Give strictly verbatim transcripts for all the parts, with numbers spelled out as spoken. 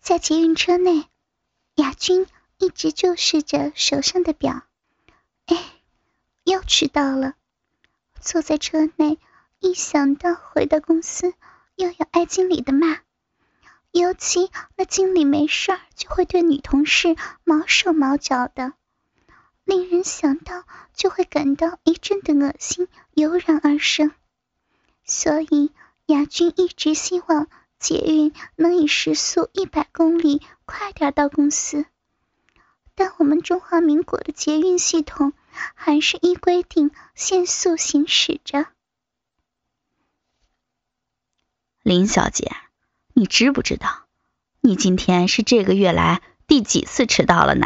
在捷运车内，雅君一直注视着手上的表。哎，又迟到了。坐在车内，一想到回到公司又要挨经理的骂，尤其那经理没事儿就会对女同事毛手毛脚的，令人想到就会感到一阵的恶心油然而生。所以雅君一直希望捷运能以时速一百公里快点到公司，但我们中华民国的捷运系统还是依规定限速行驶着。 林小姐，你知不知道，你今天是这个月来第几次迟到了呢？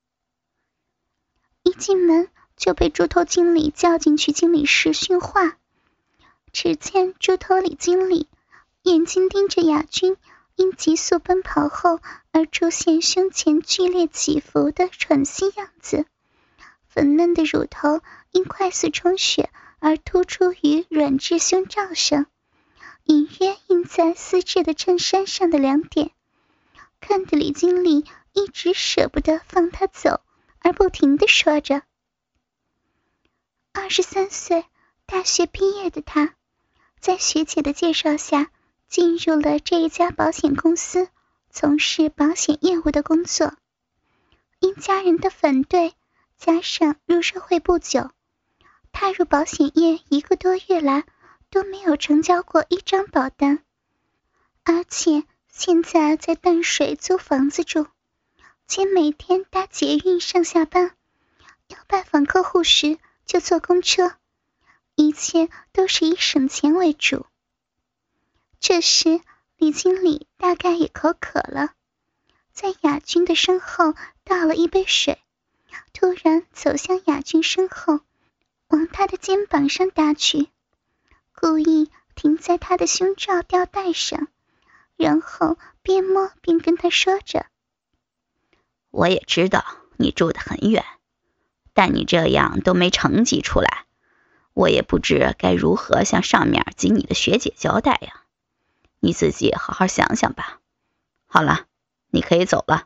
一进门就被猪头经理叫进去经理室训话。只见猪头李经理眼睛盯着雅君因急速奔跑后而出现胸前剧烈起伏的喘息样子，粉嫩的乳头因快速充血而突出于软质胸罩上，隐约印在丝质的衬衫上的两点，看得李经理一直舍不得放他走，而不停地说着。二十三岁大学毕业的他，在学姐的介绍下进入了这一家保险公司，从事保险业务的工作。因家人的反对，加上入社会不久，踏入保险业一个多月来都没有成交过一张保单，而且现在在淡水租房子住，且每天搭捷运上下班，要拜访客户时就坐公车，一切都是以省钱为主。这时李经理大概也口渴了，在雅君的身后倒了一杯水，突然走向雅君身后，往她的肩膀上搭去，故意停在她的胸罩吊带上，然后边摸边跟她说着： 我也知道你住得很远，但你这样都没成绩出来，我也不知该如何向上面及你的学姐交代呀。你自己好好想想吧。好了，你可以走了。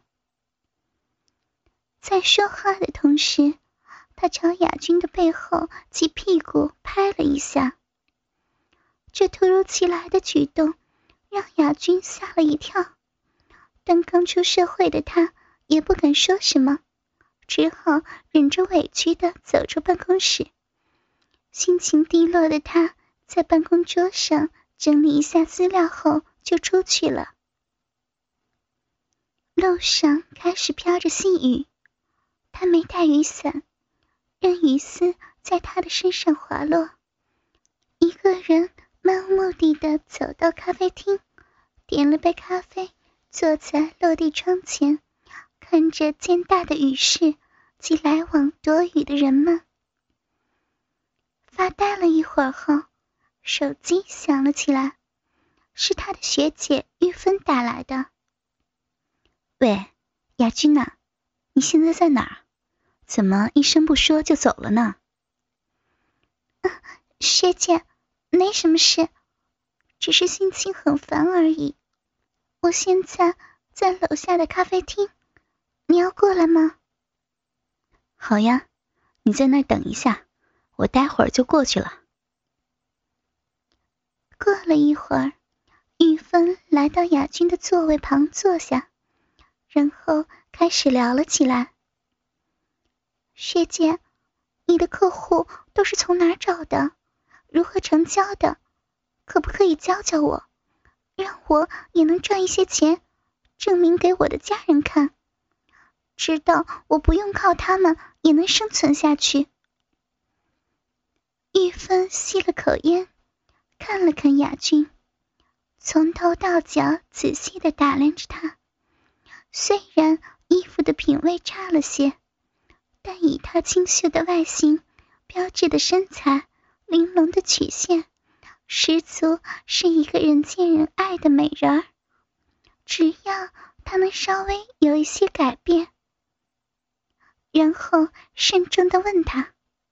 在说话的同时，他朝雅君的背后及屁股拍了一下。这突如其来的举动让雅君吓了一跳，但刚出社会的他也不敢说什么，只好忍着委屈地走出办公室。心情低落的他在办公桌上整理一下资料后就出去了。路上开始飘着细雨，他没带雨伞，任雨丝在他的身上滑落。一个人漫无目的地走到咖啡厅，点了杯咖啡，坐在落地窗前，看着渐大的雨势及来往躲雨的人们。发呆了一会儿后，手机响了起来，是他的学姐玉芬打来的。 喂，雅君呐，你现在在哪儿？怎么一声不说就走了呢？ 啊，学姐，没什么事，只是心情很烦而已。我现在在楼下的咖啡厅，你要过来吗？ 好呀，你在那儿等一下，我待会儿就过去了。 过了一会儿，玉芬来到雅君的座位旁坐下，然后开始聊了起来。学姐，你的客户都是从哪儿找的？如何成交的？可不可以教教我，让我也能赚一些钱，证明给我的家人看，知道我不用靠他们也能生存下去。玉芬吸了口烟，看了看雅君，从头到脚仔细地打量着她。虽然衣服的品味差了些，但以她清秀的外形、标致的身材、玲珑的曲线，十足是一个人见人爱的美人儿。只要她能稍微有一些改变。然后慎重地问她：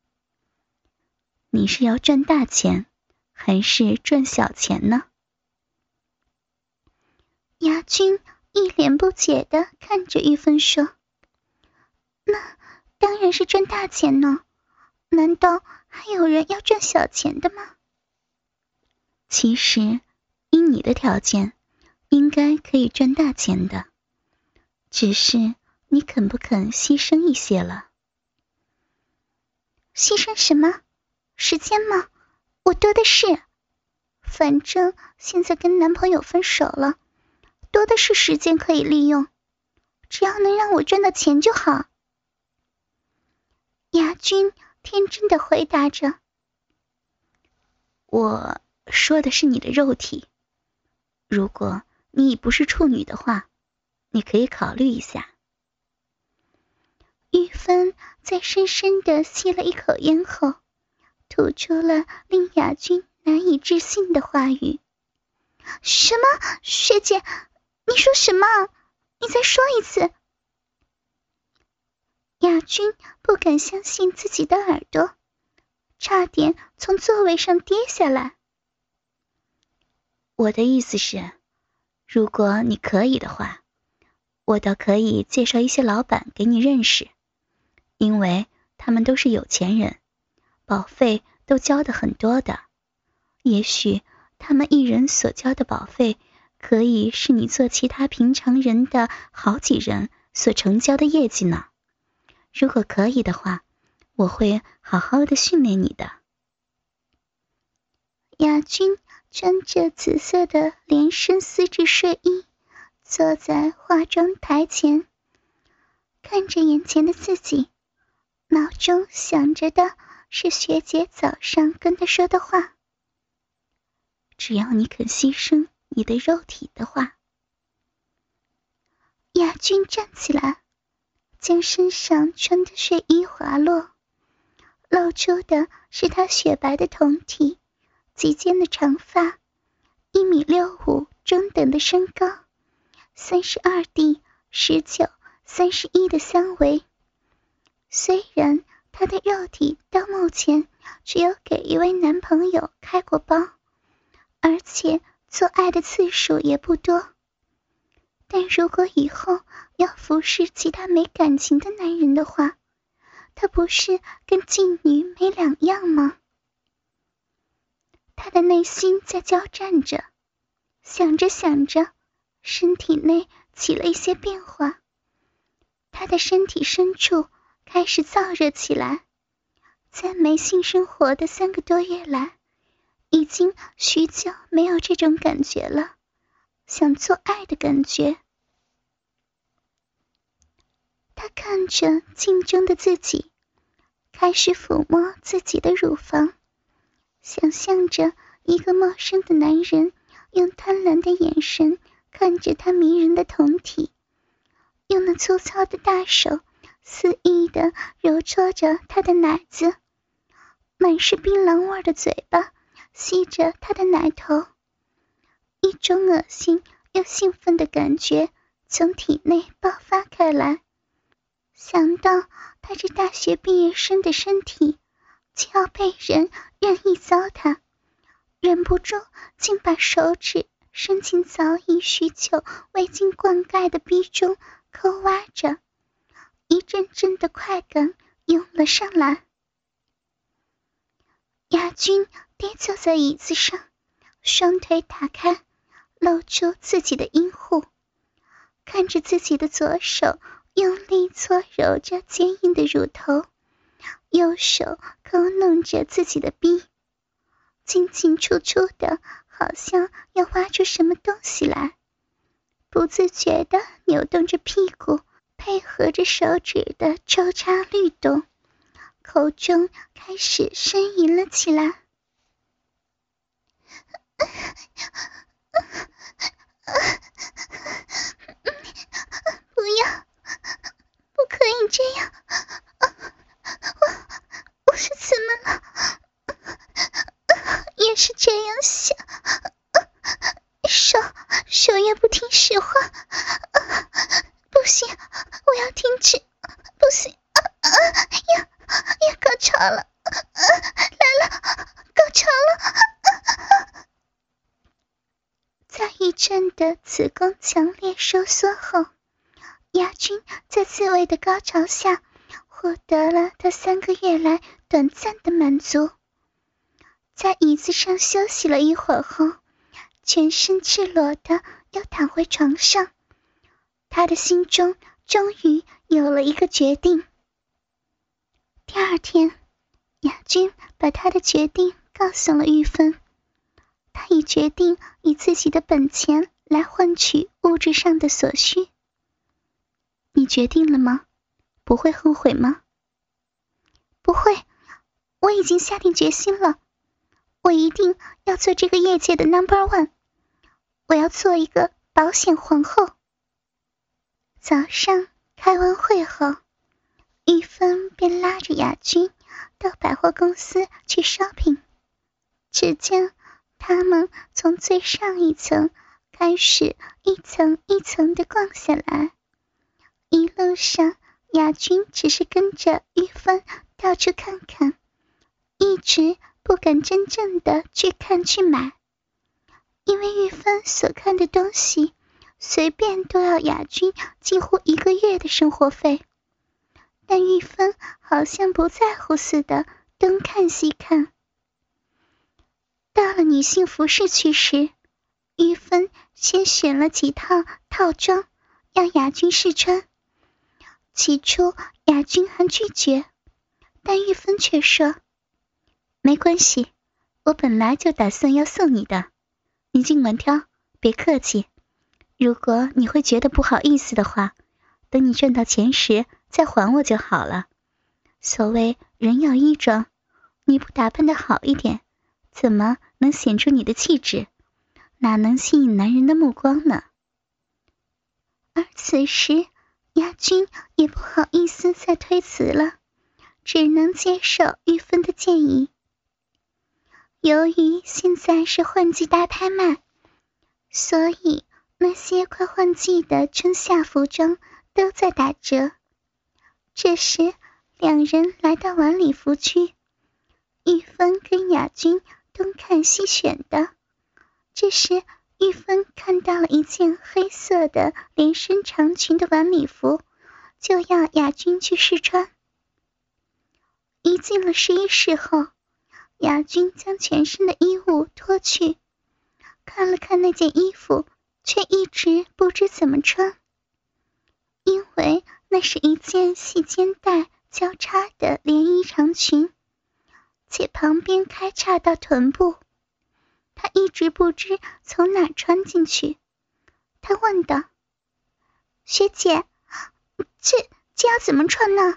你是要赚大钱，还是赚小钱呢？ 雅君一脸不解地看着玉芬说：那当然是赚大钱呢，难道还有人要赚小钱的吗？ 其实以你的条件应该可以赚大钱的，只是你肯不肯牺牲一些了。 牺牲什么？时间吗？我多的是，反正现在跟男朋友分手了，多的是时间可以利用，只要能让我赚到钱就好。雅君天真的回答着。 我说的是你的肉体，如果你已不是处女的话，你可以考虑一下。 玉芬在深深地吸了一口烟后，吐出了令雅君难以置信的话语。什么？学姐，你说什么？你再说一次。雅君不敢相信自己的耳朵，差点从座位上跌下来。 我的意思是，如果你可以的话，我倒可以介绍一些老板给你认识，因为他们都是有钱人，保费都交得很多的，也许他们一人所交的保费可以是你做其他平常人的好几人所成交的业绩呢。如果可以的话，我会好好的训练你的。 雅君穿着紫色的连身丝质睡衣，坐在化妆台前，看着眼前的自己，脑中想着的是学姐早上跟她说的话。 只要你肯牺牲你的肉体的话。 雅君站起来，将身上穿的睡衣滑落，露出的是她雪白的胴体，及肩的长发，一米六五中等的身高，三十二 D、十九、三十一的三围。虽然她的肉体到目前只有给一位男朋友开过包，而且做爱的次数也不多，但如果以后要服侍其他没感情的男人的话，她不是跟妓女没两样吗？她的内心在交战着，想着想着，身体内起了一些变化，她的身体深处开始燥热起来。在没性生活的三个多月来，已经许久没有这种感觉了，想做爱的感觉。她看着镜中的自己，开始抚摸自己的乳房，想象着一个陌生的男人用贪婪的眼神看着她迷人的胴体，用那粗糙的大手肆意地揉搓着她的奶子，满是槟榔味的嘴巴吸着她的奶头，一种恶心又兴奋的感觉从体内爆发开来。想到她这大学毕业生的身体就要被人任意糟蹋，忍不住竟把手指伸进早已许久未经灌溉的逼中抠挖着，一阵阵的快感涌了上来。雅君跌坐在椅子上，双腿打开，露出自己的阴户，看着自己的左手用力搓揉着坚硬的乳头，右手抠弄着自己的逼，进进出出的，好像要挖出什么东西来，不自觉地扭动着屁股，配合着手指的抽插律动，口中开始呻吟了起来。不要，不可以这样，我我是怎么了？也是这样想，手手也不听使唤，不行，我要停止，不行，要要高潮了，来了，高潮了！在一阵的子宫强液收缩后，亚军在自慰的高潮下获得了他三个月来短暂的满足。在椅子上休息了一会儿后，全身赤裸的又躺回床上，他的心中终于有了一个决定。第二天，亚军把他的决定告诉了玉芬，他已决定以自己的本钱来换取物质上的所需。你决定了吗？不会后悔吗？不会，我已经下定决心了。我一定要做这个业界的 number one， 我要做一个保险皇后。早上开完会后，玉芬便拉着亚军到百货公司去 shopping。只见他们从最上一层开始一层一层地逛下来，一路上亚军只是跟着玉芬到处看看，一直不敢真正的去看去买，因为玉芬所看的东西随便都要亚军几乎一个月的生活费，但玉芬好像不在乎似的，东看西看。到了女性服饰区时，玉芬先选了几套套装让亚军试穿。起初亚军还拒绝，但玉芬却说，没关系，我本来就打算要送你的，你尽管挑，别客气。如果你会觉得不好意思的话，等你挣到钱时再还我就好了。所谓人要衣装，你不打扮得好一点，怎么能显出你的气质？哪能吸引男人的目光呢？而此时亚军也不好意思再推辞了，只能接受玉芬的建议。由于现在是换季大拍卖，所以那些快换季的春夏服装都在打折。这时两人来到晚礼服区，玉芬跟亚军东看西选的。这时玉芬看到了一件黑色的连身长裙的晚礼服，就要亚军去试穿。一进了试衣室后，亚军将全身的衣物脱去，看了看那件衣服，却一直不知怎么穿，因为那是一件细肩带交叉的连衣长裙，且旁边开叉到臀部，他一直不知从哪穿进去。他问道，学姐，这这要怎么穿呢？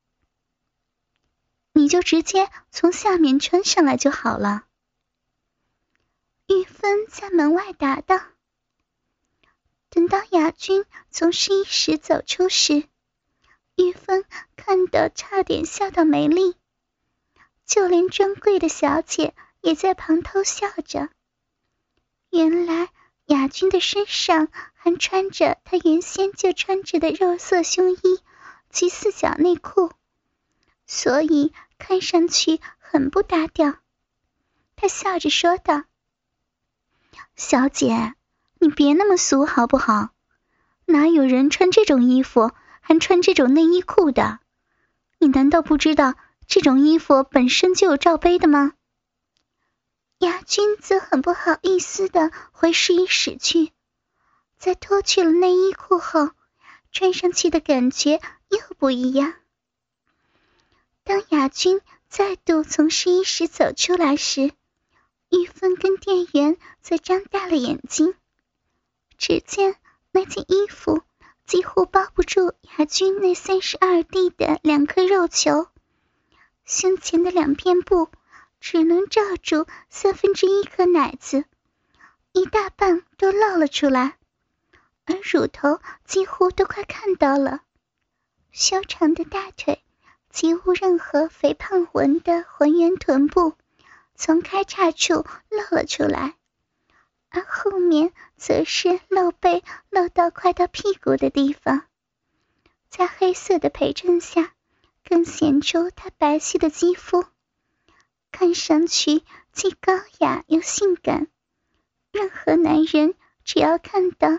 你就直接从下面穿上来就好了。玉芬在门外答道。等到亚军从试衣室走出时，玉芬看得差点笑到没力，就连专柜的小姐也在旁偷笑着。原来亚军的身上还穿着他原先就穿着的肉色胸衣及四角内裤，所以看上去很不搭调。他笑着说道，小姐，你别那么俗好不好？哪有人穿这种衣服还穿这种内衣裤的？你难道不知道这种衣服本身就有罩杯的吗？亚军则很不好意思地回试衣室去，在脱去了内衣裤后，穿上去的感觉又不一样。当亚军再度从试衣室走出来时，玉芬跟店员则张大了眼睛。只见那件衣服几乎包不住亚军那三十二 D 的两颗肉球，胸前的两片布只能罩住三分之一颗奶子，一大半都露了出来，而乳头几乎都快看到了。修长的大腿几无任何肥胖纹的浑圆臀部从开叉处露了出来，而后面则是露背露到快到屁股的地方，在黑色的陪衬下更显出她白皙的肌肤，看上去既高雅又性感。任何男人只要看到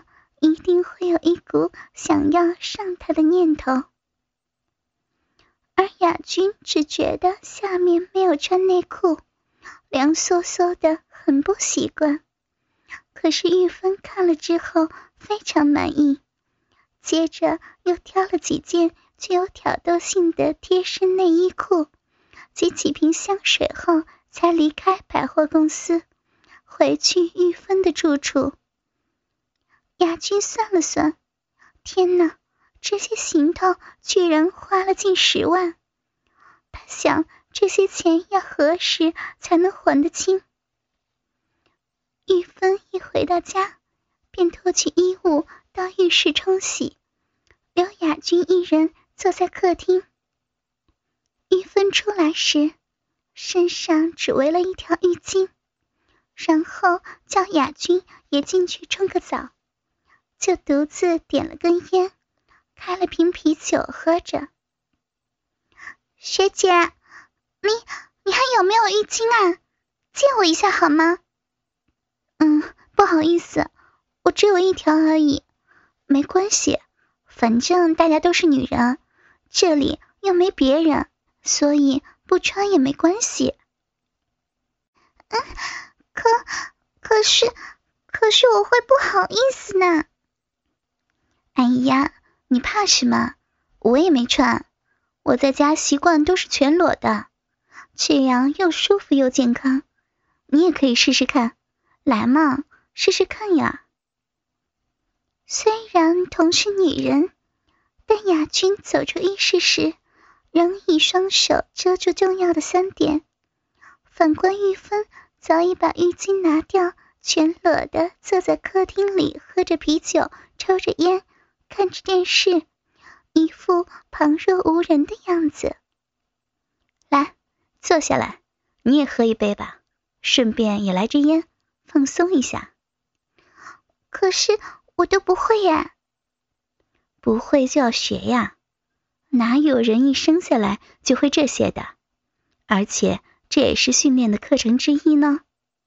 一定会有一股想要上他的念头。而雅君只觉得下面没有穿内裤，凉飕飕的，很不习惯。可是玉芬看了之后非常满意，接着又挑了几件具有挑逗性的贴身内衣裤及几瓶香水后，才离开百货公司，回去玉芬的住处。雅君算了算，天哪，这些行头居然花了近十万。他想，这些钱要何时才能还得清？玉芬一回到家，便脱去衣物到浴室冲洗，留雅君一人坐在客厅。玉芬出来时，身上只围了一条浴巾，然后叫雅君也进去冲个澡，就独自点了根烟，开了瓶啤酒喝着。学姐，你你还有没有浴巾啊？借我一下好吗？嗯，不好意思，我只有一条而已。没关系，反正大家都是女人，这里又没别人，所以不穿也没关系。嗯，可可是可是我会不好意思呢。哎呀，你怕什么？我也没穿，我在家习惯都是全裸的，这样又舒服又健康。你也可以试试看，来嘛，试试看呀。虽然同是女人，但雅君走出浴室时，仍以双手遮住重要的三点。反观玉芬，早已把浴巾拿掉，全裸的坐在客厅里，喝着啤酒，抽着烟，看着电视，一副旁若无人的样子。来，坐下来，你也喝一杯吧，顺便也来支烟，放松一下。可是我都不会呀。不会就要学呀，哪有人一生下来就会这些的？而且这也是训练的课程之一呢。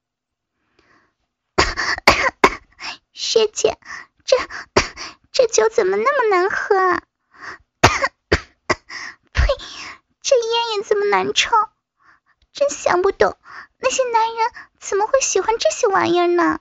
学姐，这这酒怎么那么难喝啊？呸，这烟也这么难抽，真想不懂那些男人怎么会喜欢这些玩意儿呢？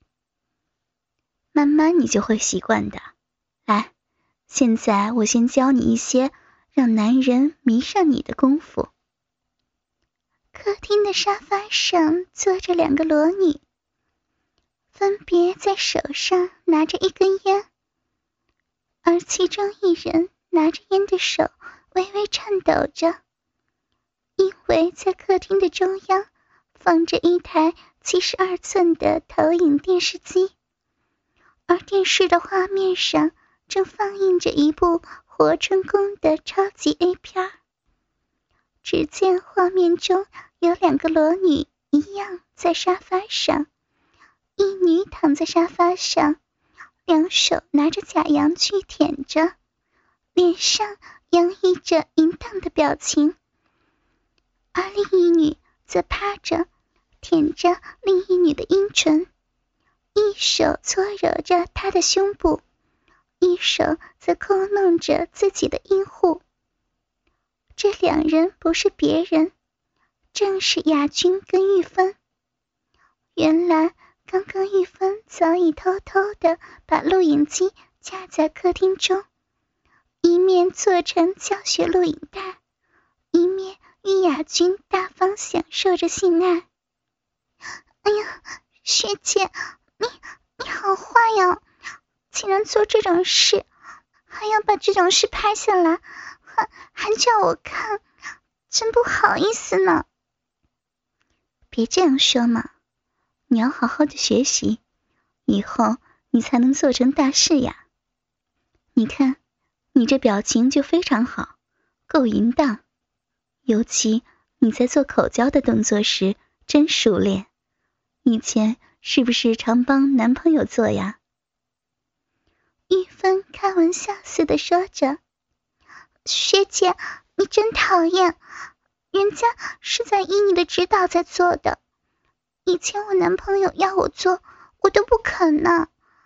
慢慢你就会习惯的。来，现在我先教你一些让男人迷上你的功夫。客厅的沙发上坐着两个裸女，分别在手上拿着一根烟，而其中一人拿着烟的手微微颤抖着，因为在客厅的中央放着一台七十二寸的投影电视机，而电视的画面上正放映着一部活春宫的超级 A 片。只见画面中有两个裸女一样在沙发上，一女躺在沙发上，两手拿着假阳具舔着，脸上洋溢着淫荡的表情，而另一女则趴着舔着另一女的阴唇，一手搓揉着她的胸部，一手则抠弄着自己的阴户。这两人不是别人，正是雅君跟玉芬。原来刚刚玉芬早已偷偷地把录影机架在客厅中，一面做成教学录影带，一面与雅君大方享受着性爱。哎呀，学姐，你你好坏呀，竟然做这种事，还要把这种事拍下来，还还叫我看，真不好意思呢。别这样说嘛，你要好好的学习，以后你才能做成大事呀。你看，你这表情就非常好，够淫荡，尤其你在做口交的动作时真熟练，以前是不是常帮男朋友做呀？玉芬开玩笑似的说着，学姐，你真讨厌，人家是在依你的指导在做的，以前我男朋友要我做，我都不肯呢。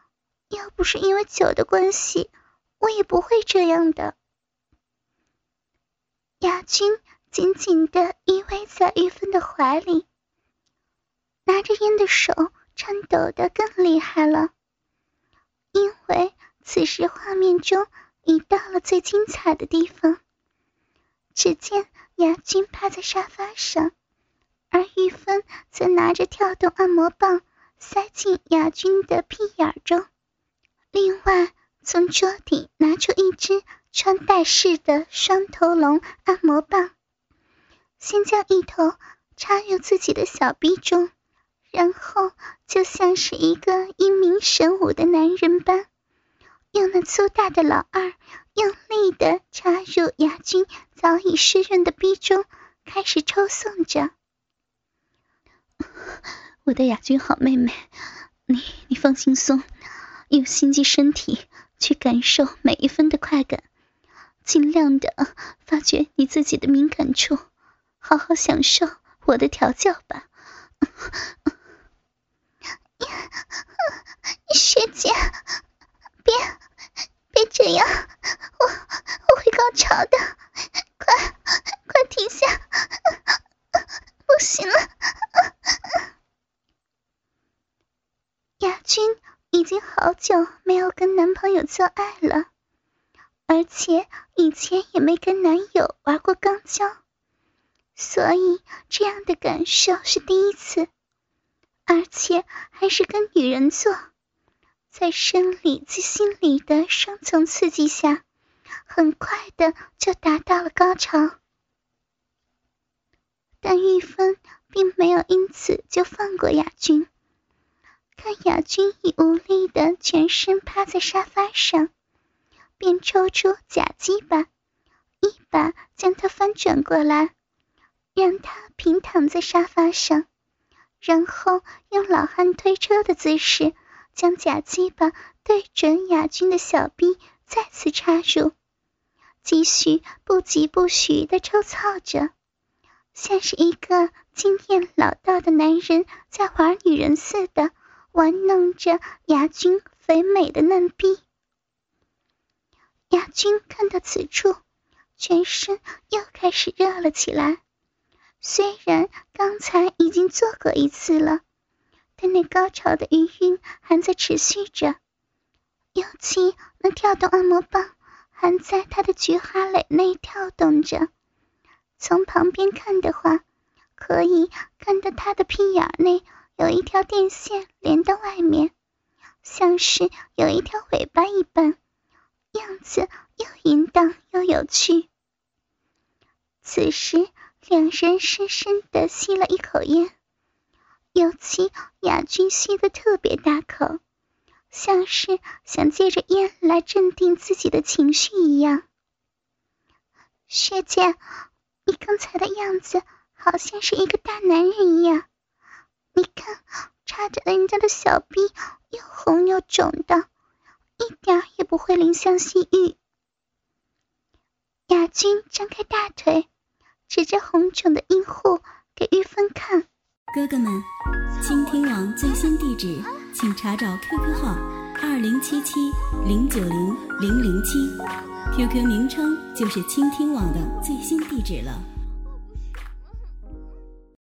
要不是因为酒的关系，我也不会这样的。雅君紧紧地依偎在玉芬的怀里，拿着烟的手颤抖得更厉害了，因为此时画面中已到了最精彩的地方。只见雅君趴在沙发上，而玉芬则拿着跳动按摩棒塞进雅君的屁眼中，另外从桌底拿出一只穿戴式的双头龙按摩棒，先将一头插入自己的小逼中，然后就像是一个英明神武的男人般，用那粗大的老二用力地插入雅君早已湿润的逼中，开始抽送着。我的雅君好妹妹，你你放轻松，用心机身体去感受每一分的快感，尽量的发掘你自己的敏感处，好好享受我的调教吧。学姐，别别这样，我我会高潮的，快快停下，不行了。雅君已经好久没有跟男朋友做爱了，而且以前也没跟男友玩过肛交，所以这样的感受是第一次，而且还是跟女人做，在生理及心理的双重刺激下，很快的就达到了高潮。但玉芬并没有因此就放过雅君，看雅君已无力的全身趴在沙发上，便抽出假鸡巴，一把将她翻转过来，让她平躺在沙发上，然后用老汉推车的姿势将假鸡巴对准雅君的小臂再次插入，继续不疾不徐地抽操着，像是一个经验老道的男人在玩女人似的玩弄着雅君肥美的嫩臂。雅君看到此处，全身又开始热了起来，虽然刚才已经做过一次了，但那高潮的余韵还在持续着，尤其那跳动按摩棒还在他的菊花蕾内跳动着，从旁边看的话，可以看到他的屁眼内有一条电线连到外面，像是有一条尾巴一般，样子又淫荡又有趣。此时两人深深地吸了一口烟，尤其雅君吸得特别大口，像是想借着烟来镇定自己的情绪一样。学姐，你刚才的样子好像是一个大男人一样，你看插着人家的小臂又红又肿的，一点也不会怜香惜玉。雅君张开大腿，指着红肿的阴户给玉芬看。 哥哥们，倾听网最新地址请查找 Q Q 号二零七七零九零零零七 ，Q Q 名称就是倾听网的最新地址了。